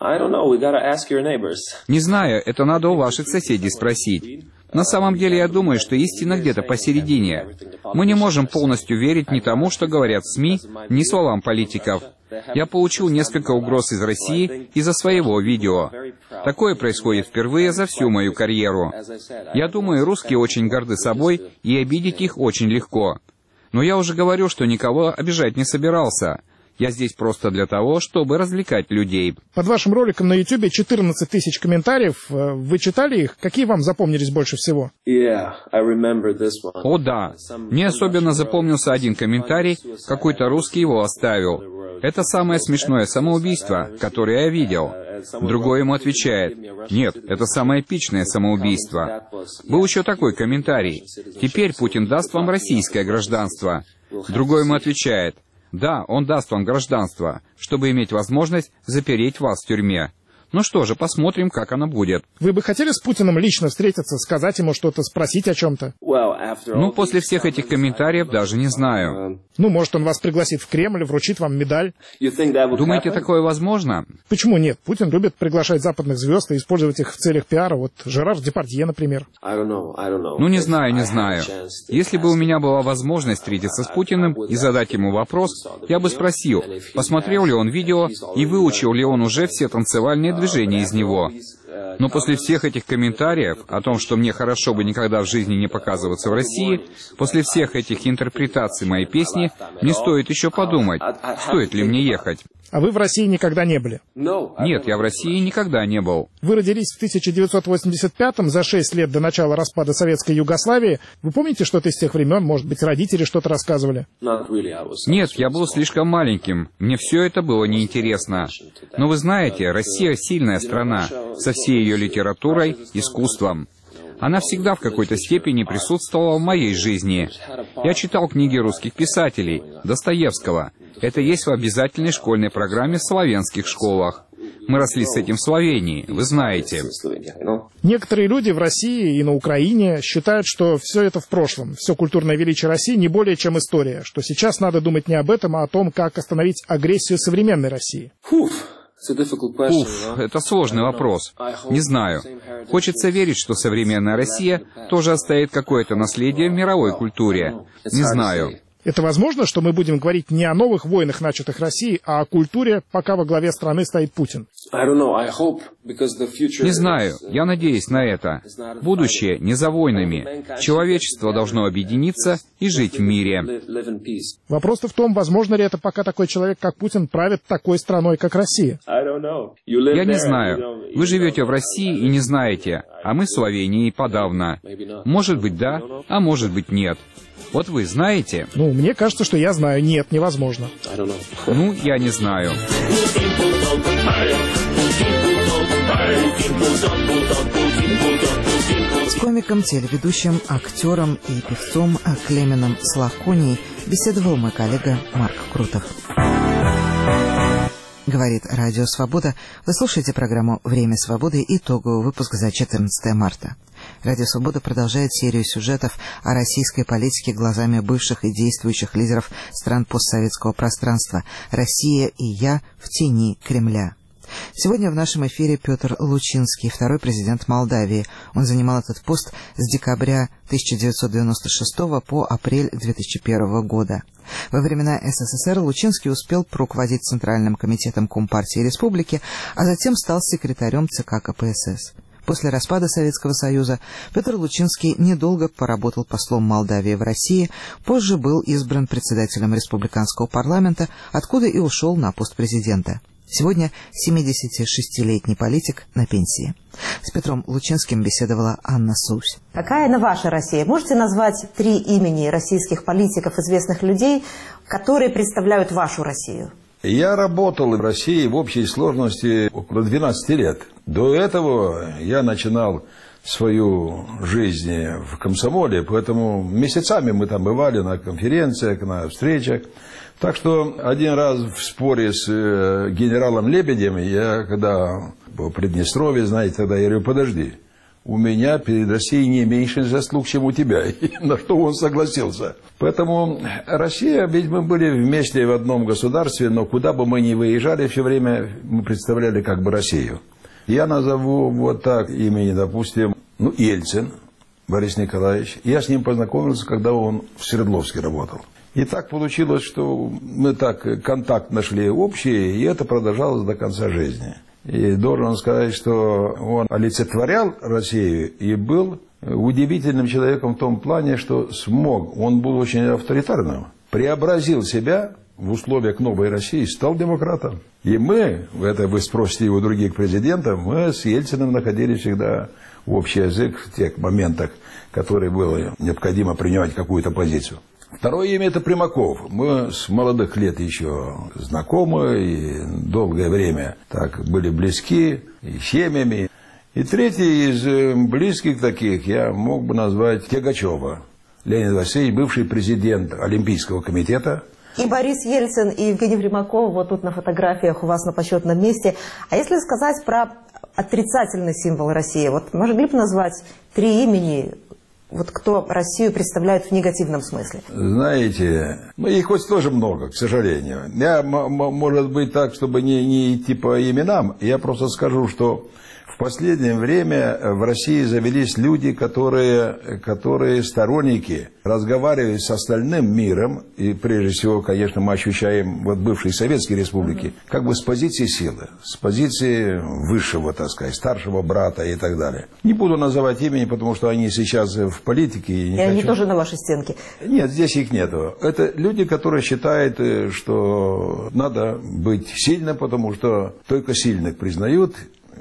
Не знаю, это надо у ваших соседей спросить. На самом деле, я думаю, что истина где-то посередине. Мы не можем полностью верить ни тому, что говорят СМИ, ни словам политиков. Я получил несколько угроз из России из-за своего видео. Такое происходит впервые за всю мою карьеру. Я думаю, русские очень горды собой, и обидеть их очень легко. Но я уже говорю, что никого обижать не собирался. Я здесь просто для того, чтобы развлекать людей. Под вашим роликом на YouTube 14 тысяч комментариев. Вы читали их? Какие вам запомнились больше всего? О, да. Мне особенно запомнился один комментарий, какой-то русский его оставил. Это самое смешное самоубийство, которое я видел. Другой ему отвечает: нет, это самое эпичное самоубийство. Был еще такой комментарий: теперь Путин даст вам российское гражданство. Другой ему отвечает: да, он даст вам гражданство, чтобы иметь возможность запереть вас в тюрьме. Ну что же, посмотрим, как оно будет. Вы бы хотели с Путиным лично встретиться, сказать ему что-то, спросить о чем-то? Ну, после всех этих комментариев даже не знаю. Ну, может, он вас пригласит в Кремль, вручит вам медаль. Думаете, такое возможно? Почему нет? Путин любит приглашать западных звезд и использовать их в целях пиара. Вот Жерар Депардье, например. Ну, не знаю. Если бы у меня была возможность встретиться с Путиным и задать ему вопрос, я бы спросил, посмотрел ли он видео и выучил ли он уже все танцевальные движения из него. Но после всех этих комментариев о том, что мне хорошо бы никогда в жизни не показываться в России, после всех этих интерпретаций моей песни, мне стоит еще подумать, стоит ли мне ехать. А вы в России никогда не были? Нет, я в России никогда не был. Вы родились в 1985-м, за 6 лет до начала распада Советской Югославии. Вы помните что-то из тех времен? Может быть, родители что-то рассказывали? Нет, я был слишком маленьким. Мне все это было неинтересно. Но вы знаете, Россия сильная страна, со всей ее литературой, искусством. Она всегда в какой-то степени присутствовала в моей жизни. Я читал книги русских писателей, Достоевского. Это есть в обязательной школьной программе в славянских школах. Мы росли с этим в Словении, вы знаете. Некоторые люди в России и на Украине считают, что все это в прошлом. Все культурное величие России не более чем история. Что сейчас надо думать не об этом, а о том, как остановить агрессию современной России. Это сложный вопрос. Не знаю. Хочется верить, что современная Россия тоже оставит какое-то наследие в мировой культуре. Не знаю. Это возможно, что мы будем говорить не о новых войнах, начатых Россией, а о культуре, пока во главе страны стоит Путин? Не знаю. Я надеюсь на это. Будущее не за войнами. Человечество должно объединиться и жить в мире. Вопрос-то в том, возможно ли это, пока такой человек, как Путин, правит такой страной, как Россия. Я не знаю. Вы живете в России и не знаете, а мы в Словении подавно. Может быть, да, а может быть, нет. Вот вы знаете? Ну, мне кажется, что я знаю. Нет, невозможно. Ну, я не знаю. С комиком, телеведущим, актером и певцом Клеменом Славконией беседовал мой коллега Марк Крутов. Говорит Радио Свобода. Вы слушаете программу «Время свободы», итоговый выпуск за 14 марта. Радио Свобода продолжает серию сюжетов о российской политике глазами бывших и действующих лидеров стран постсоветского пространства «Россия и я в тени Кремля». Сегодня в нашем эфире Петр Лучинский, второй президент Молдавии. Он занимал этот пост с декабря 1996 по апрель 2001 года. Во времена СССР Лучинский успел руководить Центральным комитетом Компартии Республики, а затем стал секретарем ЦК КПСС. После распада Советского Союза Петр Лучинский недолго поработал послом Молдавии в России, позже был избран председателем республиканского парламента, откуда и ушел на пост президента. Сегодня 76-летний политик на пенсии. С Петром Лучинским беседовала Анна Сусь. Какая она ваша Россия? Можете назвать 3 имени российских политиков, известных людей, которые представляют вашу Россию? Я работал в России в общей сложности около 12 лет. До этого я начинал свою жизнь в комсомоле, поэтому месяцами мы там бывали на конференциях, на встречах. Так что один раз в споре с генералом Лебедем, я когда в Приднестровье, знаете, тогда я говорю, подожди, у меня перед Россией не меньше заслуг, чем у тебя. На что он согласился. Поэтому Россия, ведь мы были вместе в одном государстве, но куда бы мы ни выезжали, все время мы представляли как бы Россию. Я назову вот так имени, допустим, Ельцин Борис Николаевич. Я с ним познакомился, когда он в Свердловске работал. И так получилось, что мы так контакт нашли общий, и это продолжалось до конца жизни. И должен сказать, что он олицетворял Россию и был удивительным человеком в том плане, что смог, он был очень авторитарным, преобразил себя в условиях новой России, стал демократом. И мы, это вы спросите у других президентов, мы с Ельциным находили всегда общий язык в тех моментах, которые было необходимо принимать какую-то позицию. Второе имя – это Примаков. Мы с молодых лет еще знакомы и долгое время так были близки и семьями. И третий из близких таких я мог бы назвать Тягачева. Леонид Васильевич, бывший президент Олимпийского комитета. И Борис Ельцин, и Евгений Примаков вот тут на фотографиях у вас на почетном месте. А если сказать про отрицательный символ России, вот могли бы назвать 3 имени, вот кто Россию представляет в негативном смысле? Знаете, их хоть тоже много, к сожалению. Я, может быть, так, чтобы не идти по именам, я просто скажу, что в последнее время в России завелись люди, которые сторонники, разговаривают с остальным миром, и прежде всего, конечно, мы ощущаем вот бывшие советские республики, как бы с позиции силы, с позиции высшего, так сказать, старшего брата и так далее. Не буду называть имени, потому что они сейчас в политике. И они тоже на вашей стенке? Нет, здесь их нету. Это люди, которые считают, что надо быть сильным, потому что только сильных признают.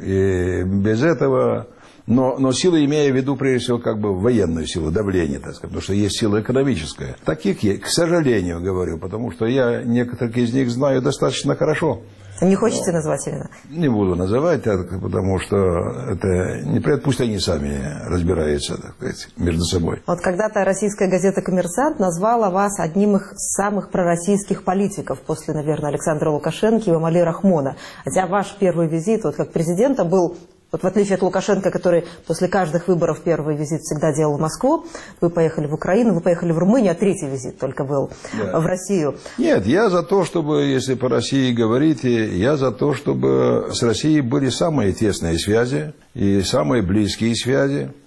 И без этого, но силу имея в виду, прежде всего, как бы военную силу, давление, так сказать, потому что есть сила экономическая. Таких есть, к сожалению, говорю, потому что я некоторых из них знаю достаточно хорошо. Не хотите назвать именно? Не буду называть, потому что это не пусть они сами разбираются, так сказать, между собой. Вот когда-то российская газета «Коммерсант» назвала вас одним из самых пророссийских политиков после, наверное, Александра Лукашенко и Эмомали Рахмона. Хотя ваш первый визит вот как президента был, вот в отличие от Лукашенко, который после каждых выборов первый визит всегда делал в Москву, вы поехали в Украину, вы поехали в Румынию, а 3-й визит только был в Россию. Нет, я за то, чтобы, если по России говорите, я за то, чтобы с Россией были самые тесные связи и самые близкие связи.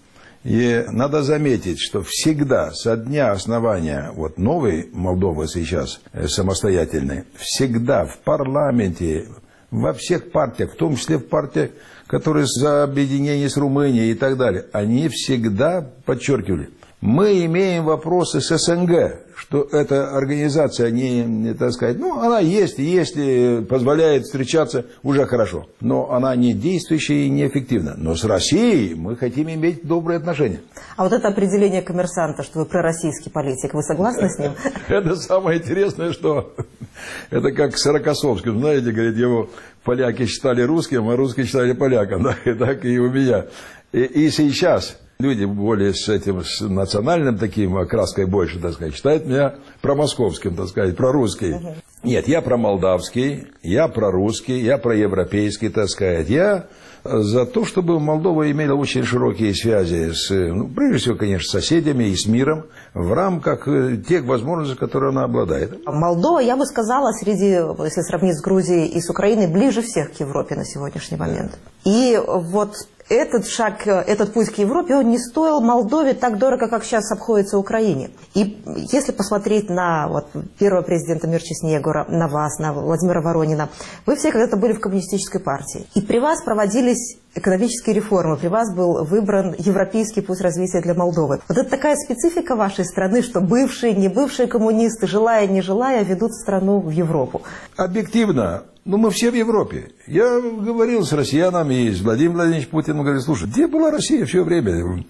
И надо заметить, что всегда со дня основания вот новой Молдовы сейчас самостоятельной, всегда в парламенте, во всех партиях, в том числе в партиях, которые за объединение с Румынией и так далее, они всегда подчеркивали, мы имеем вопросы с СНГ, что эта организация, не, так сказать, ну, она есть, и если позволяет встречаться, уже хорошо. Но она не действующая и неэффективна. Но с Россией мы хотим иметь добрые отношения. А вот это определение коммерсанта, что вы пророссийский политик, вы согласны с ним? Это самое интересное, что это как с Рокоссовским, знаете, говорит, его поляки считали русским, а русские считали поляком, да, и так и у меня. И сейчас люди более с этим, с национальным таким окраской больше, так сказать, считают меня промосковским, так сказать, прорусский. Нет, я промолдавский, я прорусский, я проевропейский, так сказать. Я за то, чтобы Молдова имела очень широкие связи с, ну, прежде всего, конечно, с соседями и с миром в рамках тех возможностей, которые она обладает. Молдова, я бы сказала, среди, если сравнить с Грузией и с Украиной, ближе всех к Европе на сегодняшний момент. И вот этот шаг, этот путь к Европе, он не стоил Молдове так дорого, как сейчас обходится Украине. И если посмотреть на вот, первого президента Мирча Снегура, на вас, на Владимира Воронина, вы все когда-то были в коммунистической партии. И при вас проводились экономические реформы, при вас был выбран европейский путь развития для Молдовы. Вот это такая специфика вашей страны, что бывшие, не бывшие коммунисты, желая, не желая, ведут страну в Европу. Объективно. Ну, мы все в Европе. Я говорил с россиянами, и с Владимиром Владимировичем Путиным, говорил, слушай, где была Россия все время?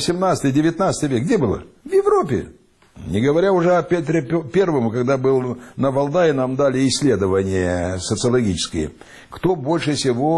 18-19 век, где была? В Европе. Не говоря уже о Петре Первом, когда был на Валдае, нам дали исследования социологические. Кто больше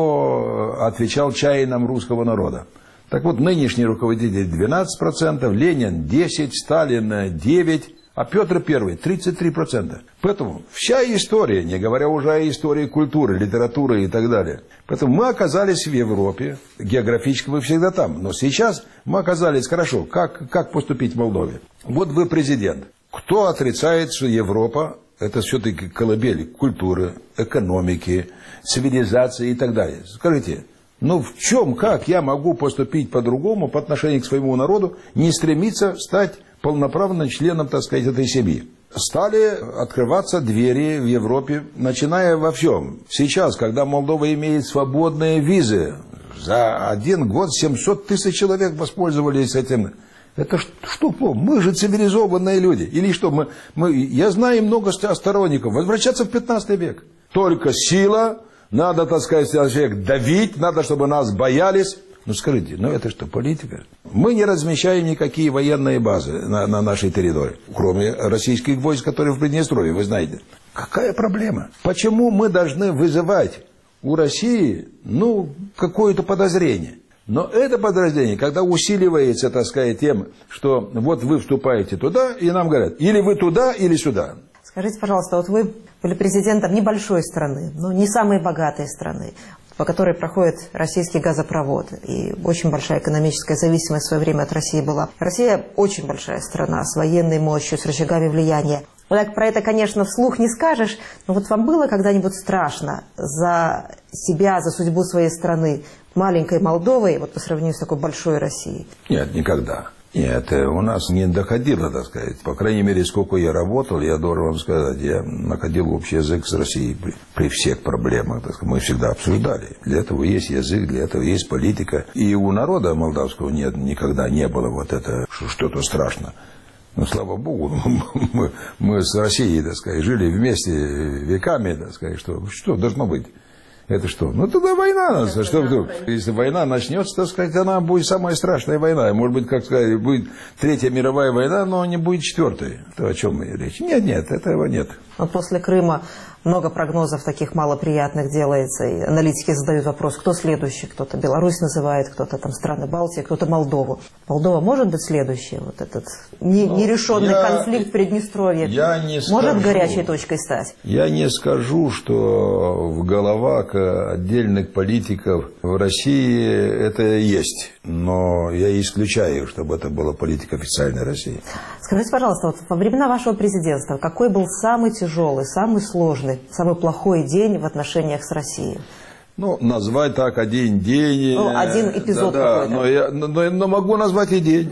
всего отвечал чаянам русского народа? Так вот, нынешний руководитель 12%, Ленин 10%, Сталин 9%. А Петр I 33%. Поэтому вся история, не говоря уже о истории культуры, литературы и так далее. Поэтому мы оказались в Европе, географически мы всегда там. Но сейчас мы оказались, хорошо, как поступить в Молдове? Вот вы президент. Кто отрицает, что Европа это все-таки колыбель культуры, экономики, цивилизации и так далее? Скажите, ну в чем, как я могу поступить по-другому по отношению к своему народу, не стремиться стать полноправным членом, так сказать, этой семьи? Стали открываться двери в Европе, начиная во всем. Сейчас, когда Молдова имеет свободные визы, за один год 700 тысяч человек воспользовались этим. Это что? Мы же цивилизованные люди. Или что? Я знаю много сторонников. Возвращаться в 15 век. Только сила, надо, так сказать, человек давить, надо, чтобы нас боялись. Ну скажите, ну это что, политика? Мы не размещаем никакие военные базы на нашей территории, кроме российских войск, которые в Приднестровье, вы знаете. Какая проблема? Почему мы должны вызывать у России, ну, какое-то подозрение? Но это подозрение, когда усиливается, так сказать, тем, что вот вы вступаете туда, и нам говорят, или вы туда, или сюда. Скажите, пожалуйста, вот вы были президентом небольшой страны, но не самой богатой страны, по которой проходит российский газопровод. И очень большая экономическая зависимость в свое время от России была. Россия очень большая страна, с военной мощью, с рычагами влияния. Вот так про это, конечно, вслух не скажешь, но вот вам было когда-нибудь страшно за себя, за судьбу своей страны, маленькой Молдовой, вот по сравнению с такой большой Россией? Нет, никогда. Нет, у нас не доходило, так сказать. По крайней мере, сколько я работал, я должен вам сказать, я находил общий язык с Россией при всех проблемах. Так сказать, мы всегда обсуждали. Для этого есть язык, для этого есть политика. И у народа молдавского никогда не было вот это что-то страшно. Но, слава Богу, мы с Россией, так сказать, жили вместе веками, так сказать, что должно быть. Это что? Ну, тогда война. Что вдруг? Если война начнется, так сказать, она будет самая страшная война. Может быть, как сказать, будет Третья мировая война, но не будет четвертой. То, о чем речь? Нет, этого нет. Но после Крыма много прогнозов таких малоприятных делается. И аналитики задают вопрос, кто следующий. Кто-то Беларусь называет, кто-то там страны Балтии, кто-то Молдову. Молдова может быть следующей? Вот этот нерешенный конфликт в Приднестровье может горячей точкой стать? Я не скажу, что в головах отдельных политиков в России это есть. Но я исключаю, чтобы это была политика официальной России. Скажите, пожалуйста, вот во времена вашего президентства какой был самый тяжелый, самый сложный, самый плохой день в отношениях с Россией? Ну, назвать так один день. Ну, один эпизод да, какой-то. но могу назвать и день.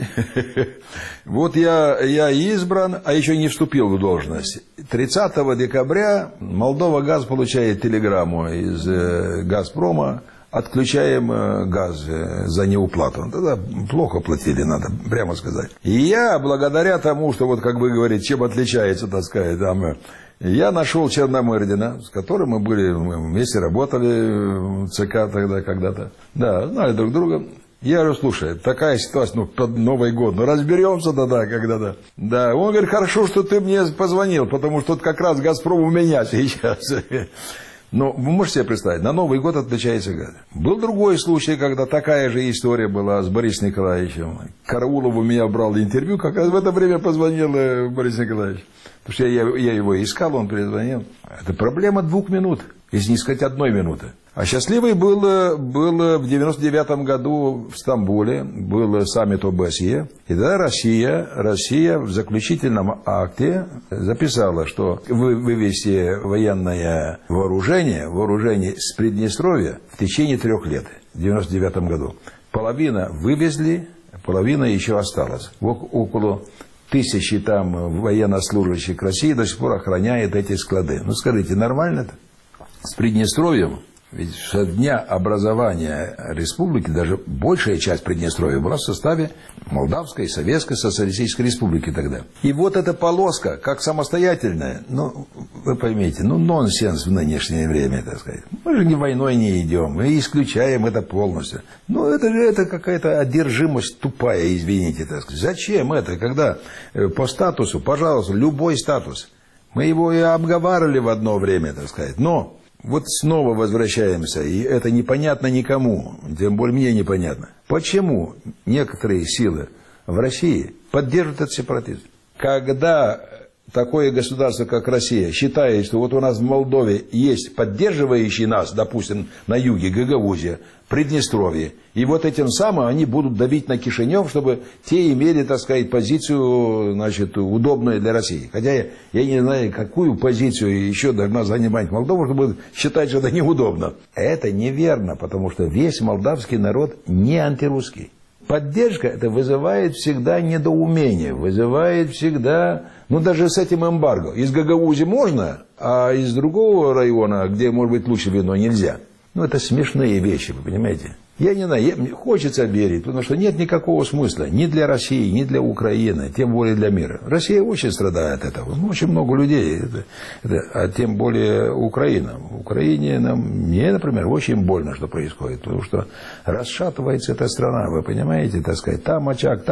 Вот я избран, а еще не вступил в должность. 30 декабря Молдова Газ получает телеграмму из Газпрома: отключаем газ за неуплату. Тогда плохо платили, надо прямо сказать. И я, благодаря тому, что, вот как вы говорите, чем отличается, так сказать, там, я нашел Черномырдина, с которым мы вместе работали в ЦК тогда когда-то. Да, знали друг друга. Я говорю: слушай, такая ситуация, под Новый год, разберемся тогда когда-то. Да, он говорит: хорошо, что ты мне позвонил, потому что как раз «Газпром» у меня сейчас. Но вы можете себе представить, на Новый год отключается газ. Был другой случай, когда такая же история была с Борисом Николаевичем. Караулов у меня брал интервью, как раз в это время позвонил Борис Николаевич. Потому что я его искал, он перезвонил. Это проблема 2 минут, если не сказать 1 минуты. А счастливый был в 99 году в Стамбуле, был саммит ОБСЕ. И тогда Россия в заключительном акте записала, что вывести военное вооружение с Приднестровья в течение 3 лет, в 99 году. Половина вывезли, половина еще осталась. Около 1000 там военнослужащих России до сих пор охраняет эти склады. Ну, скажите, нормально это? С Приднестровьем, ведь со дня образования республики даже большая часть Приднестровья была в составе Молдавской, Советской Социалистической Республики тогда. И вот эта полоска, как самостоятельная, ну, вы поймите, нонсенс в нынешнее время, так сказать. Мы же войной не идем, мы исключаем это полностью. Ну, это какая-то одержимость тупая, извините, так сказать. Зачем это, когда по статусу, пожалуйста, любой статус. Мы его и обговаривали в одно время, так сказать, но... Вот снова возвращаемся, и это непонятно никому, тем более мне непонятно. Почему некоторые силы в России поддерживают этот сепаратизм? Когда такое государство, как Россия, считает, что вот у нас в Молдове есть поддерживающие нас, допустим, на юге, Гагаузия, Приднестровье, и вот этим самым они будут давить на Кишинев, чтобы те имели, так сказать, позицию, значит, удобную для России. Хотя я не знаю, какую позицию еще должна занимать Молдова, чтобы считать, что это неудобно. Это неверно, потому что весь молдавский народ не антирусский. Поддержка это вызывает всегда недоумение, вызывает всегда, даже с этим эмбарго. Из Гагаузии можно, а из другого района, где может быть лучше вино, нельзя. Это смешные вещи, вы понимаете. Я не знаю, мне хочется верить, потому что нет никакого смысла ни для России, ни для Украины, тем более для мира. Россия очень страдает от этого, очень много людей, а тем более Украина. В Украине мне, например, очень больно, что происходит, потому что расшатывается эта страна, вы понимаете, так сказать, там очаг.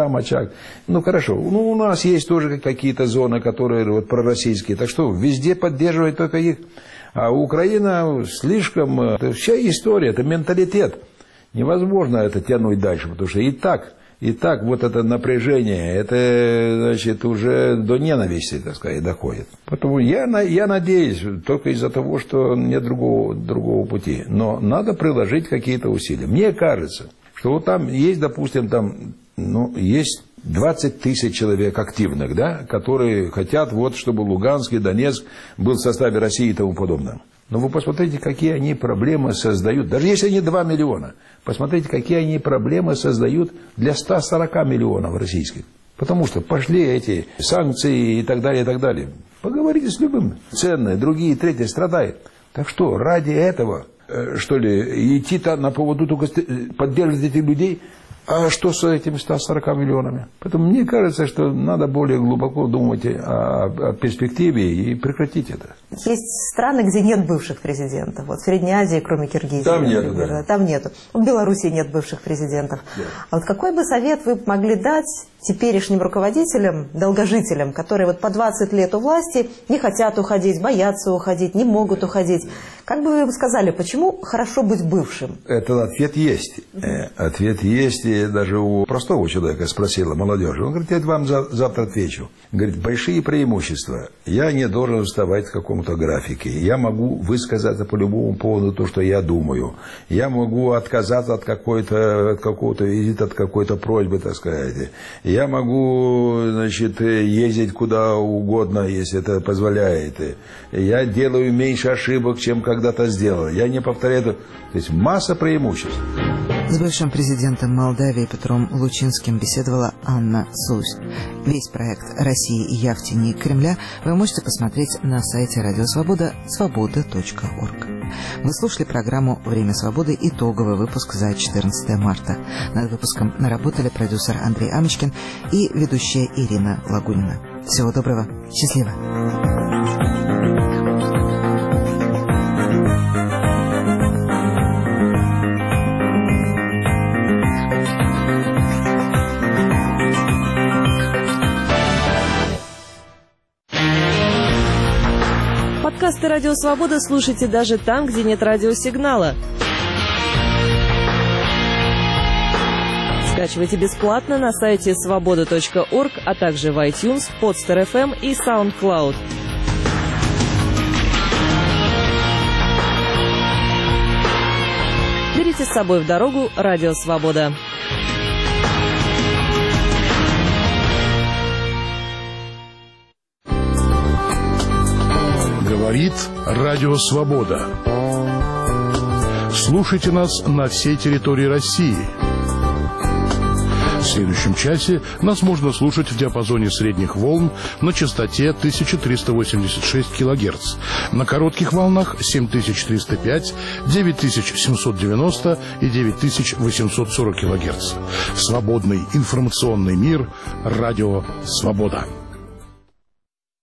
Хорошо, у нас есть тоже какие-то зоны, которые пророссийские, так что везде поддерживать только их. А Украина слишком... Это вся история, это менталитет. Невозможно это тянуть дальше, потому что и так вот это напряжение, это, значит, уже до ненависти, так сказать, доходит. Поэтому я надеюсь, только из-за того, что нет другого пути. Но надо приложить какие-то усилия. Мне кажется, что вот там есть, допустим, есть 20 тысяч человек активных, да, которые хотят, чтобы Луганск и Донецк был в составе России и тому подобное. Но вы посмотрите, какие они проблемы создают. Даже если они 2 миллиона, посмотрите, какие они проблемы создают для 140 миллионов российских. Потому что пошли эти санкции и так далее, и так далее. Поговорите с любым. Ценные, другие, третьи страдают. Так что, ради этого, что ли, идти-то на поводу только поддерживать этих людей... А что с этими 140 миллионами? Поэтому мне кажется, что надо более глубоко думать о перспективе и прекратить это. Есть страны, где нет бывших президентов. Вот в Средней Азии, кроме Киргизии. Там нету, да. Там нету. В Беларуси нет бывших президентов. Да. А вот какой бы совет вы могли дать теперешним руководителям, долгожителям, которые по 20 лет у власти не хотят уходить, боятся уходить, не могут уходить? Как бы вы сказали, почему хорошо быть бывшим? Этот ответ есть. Ответ есть, и даже у простого человека спросила молодежь. Он говорит, я вам завтра отвечу. Говорит, большие преимущества. Я не должен вставать в каком-то графике. Я могу высказаться по любому поводу то, что я думаю. Я могу отказаться от какой-то визита, от какой-то просьбы, так сказать. Я могу, значит, ездить куда угодно, если это позволяет. Я делаю меньше ошибок, чем когда-то сделал. Я не повторяю. То есть масса преимуществ. С бывшим президентом Молдавии Петром Лучинским беседовала Анна Сусь. Весь проект «Россия и я в тени Кремля» вы можете посмотреть на сайте Радио Свобода свобода.орг. Вы слушали программу «Время свободы», итоговый выпуск за 14 марта. Над выпуском наработали продюсер Андрей Амочкин и ведущая Ирина Лагунина. Всего доброго. Счастливо. Подкасты «Радио Свобода» слушайте даже там, где нет радиосигнала. Скачивайте бесплатно на сайте svoboda.org, а также в iTunes, Podster FM и SoundCloud. Берите с собой в дорогу «Радио Свобода». Говорит Радио Свобода. Слушайте нас на всей территории России. В следующем часе нас можно слушать в диапазоне средних волн на частоте 1386 кГц, на коротких волнах 7305, 9790 и 9840 кГц. Свободный информационный мир. Радио Свобода.